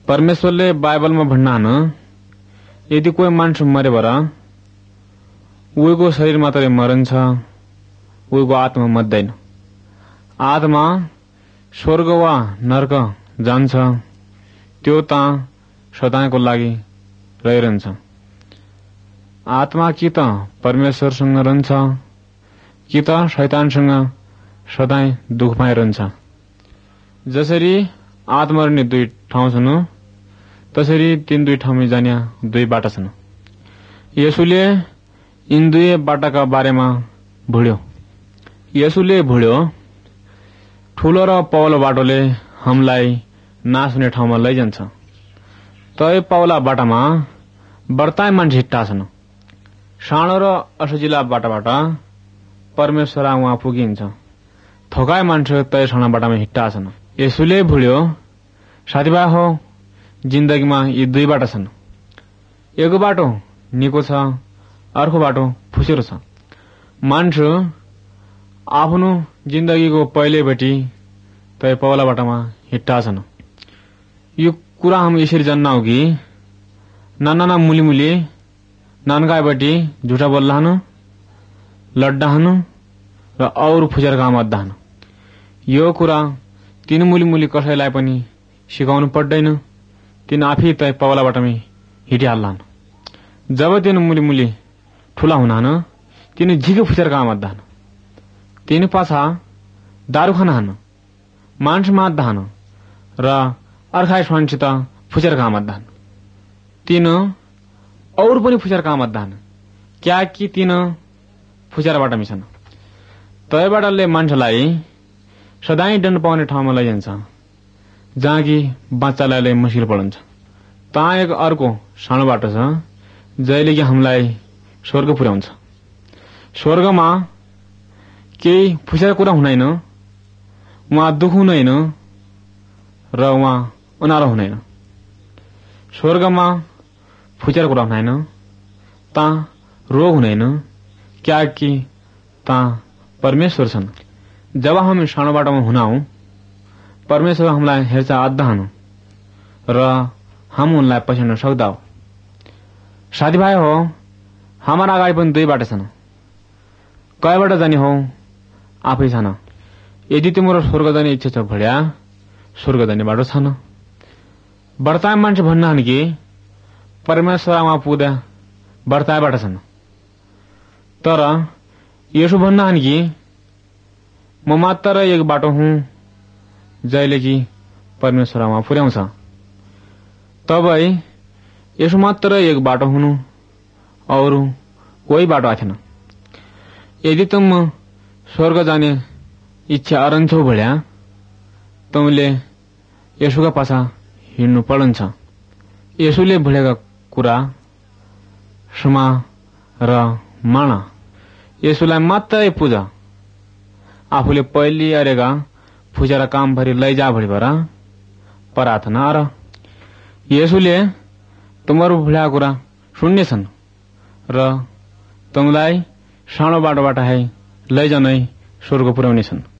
परमेश्वरले बाइबलमा भन्नान यदि कोही मान्छे मरे भएर उहीको शरीर मात्रै मरन्छ, उहीको आत्मा मर्दैन। आत्मा स्वर्ग वा नर्क जान्छ, त्यो त सदायको लागि रहिरहन्छ। आत्मा कि त परमेश्वरसँग रहन्छ कि त शैतानसँग सदाय दुख पाइरहन्छ। जसरी आत्मा रहने दुई ठाउँ छन्, तसरी तीन दुई ठाउँमा जाने दुई बाटा छन्। येशूले यिन दुई बाटाका बारेमा भुल्यो। येशूले भुल्यो ठूलो र पौलो बाटोले हामीलाई नाश हुने ठाउँमा लैजान्छ। तै पौला बाटामा बढ्ताइ मान्छे हिट्टा छन्। सानो र असजिला बाटाबाट परमेश्वर उहाँ पुगिन्छ। थोकाइ मान्छे तै सानो बाटामा हिट्टा छन्। येशूले भुल्यो साथीभाइ हो, जिन्दगीमा यी दुई बाटा छन्। एक बाटो निको छ, अर्को बाटो फुसेरो छ। मान्छे आफ्नो जिन्दगीको पहिलेपट्टि तै पौला बाटामा हिट्टा छन्। यो कुरा हम यसरी जान्ना हो कि नाना मुली नानगाइबटी झुटा बोल्लाहन, लड्डाहन र और फुसेर काम अद्दाहन। यो कुरा तीन मुली कसैलाई पनि सिकाउनु पर्दैन। तीन आफै तै पौला बाटामै हिटिहाल्लाहन। जब तीन मुली ठूला हुनाहन, तीन झिके फुसेर काम अद्दाहन। तीन पाछा दारू खानाहन, मान्छे माद्दाहन र अर्खाइ स्वानसित फुसेर काम अद्दाहन। तीन और पनि फुसेर काम अद्दाहन, क्या कि तीन फुसेर बाटामी छन्। तै बाटाले मान्छेलाई सदाय दण्ड पाउने ठाउँमा लैजान्छ, जहाँ कि बाच्चालाई मुस्किल पर्छ। ता एक अर्को सानो बाटो छ, जहिले कि हामीलाई स्वर्ग पुर्याउँछ। स्वर्गमा केही फुसेर कुरा हुँदैन, उहाँ दुख हुँदैन र उहाँ उनारो हुँदैन। स्वर्गमा फुसेर कुरा हुँदैन, ता रोग हुँदैन, क्या कि ता परमेश्वर छन्। जब हामी सानो बाटोमा हुनाहौं, परमेश्वर हामीलाई हेरचाह अद्दाहन र हम उनलाई पछ्याउन सक्दाऊ। साथीभाइ हो, हमारा अगाडि पनि दुई बाटो छन्। कयबाट जाने हो आफै छन्। यदि तिम्रो स्वर्ग जाने इच्छा छ भड्या स्वर्ग जाने बाटो छन्। बढ्ताइ मान्छे भन्नाहन् कि परमेश्वरमा पुग्दा बढ्ताइ बाटो छन्। तर यसो भन्नाहन् कि म मात्र एक बाटो हुँ जहिले कि परमेश्वरमा पुर्याउँछ। तबै यसो मात्र एक बाटो हुनु और कोही बाटो आथेन। यदि तुम स्वर्ग जाने इच्छा अरन्छौ भड्या तुमले यसुका पाछा हिँड्नु पर्छ। यसुले भुलेका कुरा सुमा र मान। यसुलाई मात्रै पूजा। आफूले पहिले अरेका फुसेर काम भरि लैजा भरि भएर प्रार्थना र यसुले तुम्हारो भुल्या कुरा सुन्नेछन् र तुमलाई सानो बाटोबाट लैजानै स्वर्ग पुर्याउनेछन्।